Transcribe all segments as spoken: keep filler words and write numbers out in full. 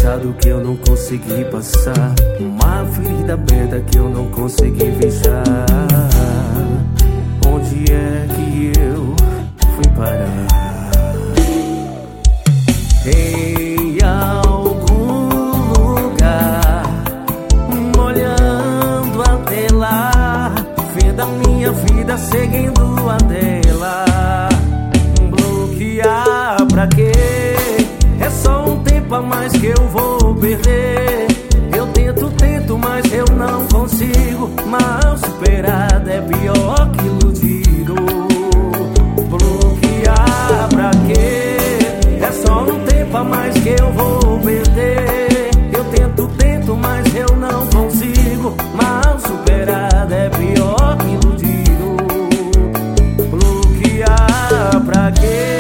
passado que eu não consegui passar, uma ferida aberta que eu não consegui fechar. Onde é que eu fui parar? Em algum lugar, olhando a tela, vendo a minha vida seguindo a dela. Bloquear pra quê? É só um tempo a mais que eu vou perder. Eu tento, tento, mas eu não consigo. Mal superado é pior que iludido. Bloquear pra quê? É só um tempo a mais que eu vou perder. Eu tento, tento, mas eu não consigo. Mal superado é pior que iludido. Bloquear pra quê?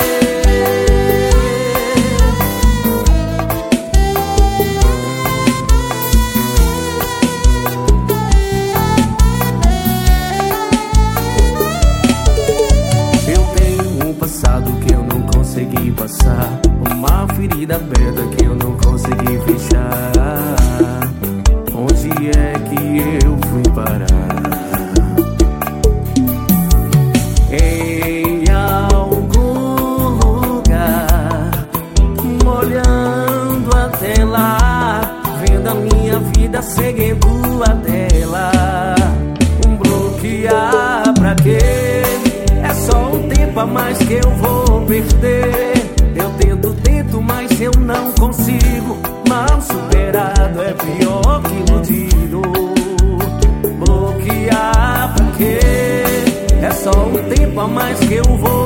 Que eu não consegui passar, uma ferida aberta que eu não consegui fechar. Onde é que eu fui parar? Em algum lugar, olhando a tela, vendo a minha vida seguindo a dela. Bloquear pra quê? É só um tempo a mais que eu vou perder. Eu tento, tento, mas eu não consigo. Mal superado é pior que iludido. Bloquear pra quê? É só um tempo a mais que eu vou